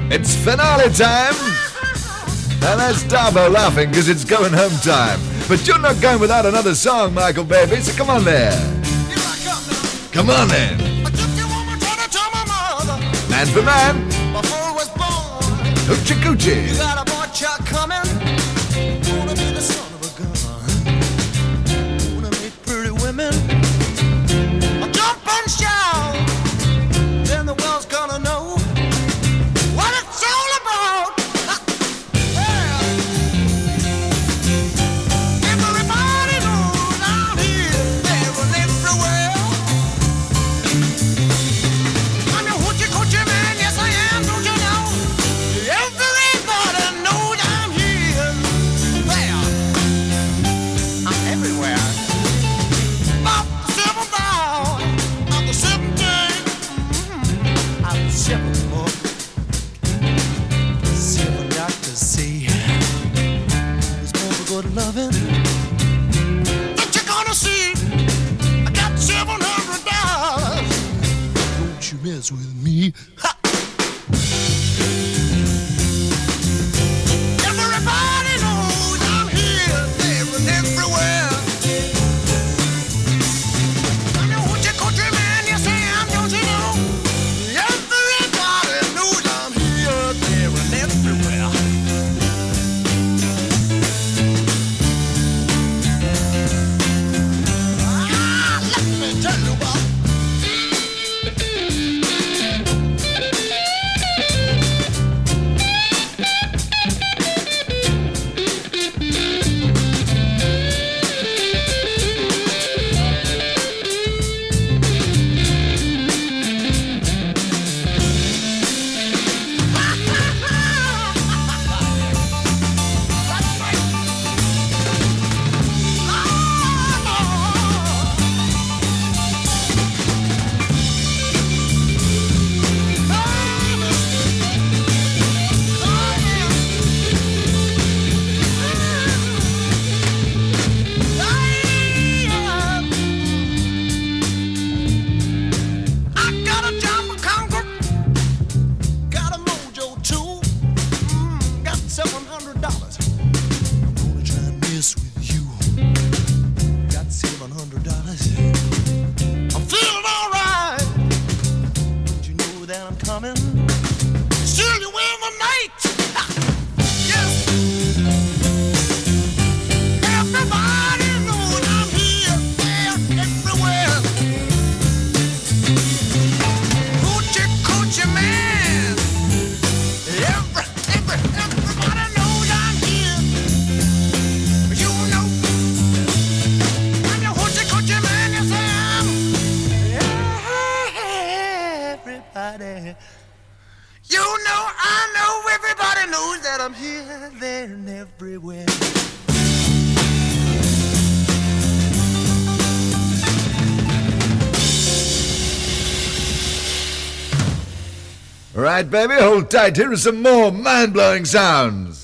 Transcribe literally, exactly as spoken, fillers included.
It's finale time. And that's Darbo laughing because it's going home time. But you're not going without another song, Michael, baby, so come on there. Come on then. Man for man. Hoochie coochie. You got a boy child coming. Gonna be the son of a gun. Gonna make pretty women jump and shout. Then the world's gonna know what it's all about. Yeah. Everybody knows I'm here, there and everywhere. I'm your hoochie coochie man, yes I am, don't you know? Everybody knows I'm here, there. I'm everywhere. About the seventh hour of the seventh day, mm-hmm. Out the seventh month. Seven doctors say there's more for good loving that you're gonna see. I got seven hundred dollars. Don't you mess with me. Ha! Everybody knows I'm here, there and everywhere. I'm your hoochie coochie man, yes I am, don't you know? Everybody knows I'm here, there and everywhere. Ah, let me tell you about. I got a job to conquer, got a mojo too, mm, got seven hundred dollars. I'm gonna try and mess with you. Got seven hundred dollars. I'm feeling alright. Don't you know that I'm coming? Still you in the night. Ha! Yes. Everybody knows I'm here, there, everywhere. Hoochie coochie man. Every, every, everybody knows I'm here. You know, I'm your hoochie coochie man, yes I am. Everybody, you know, I know, everybody knows that I'm here, there, and everywhere. All right, baby, hold tight. Here are some more mind-blowing sounds.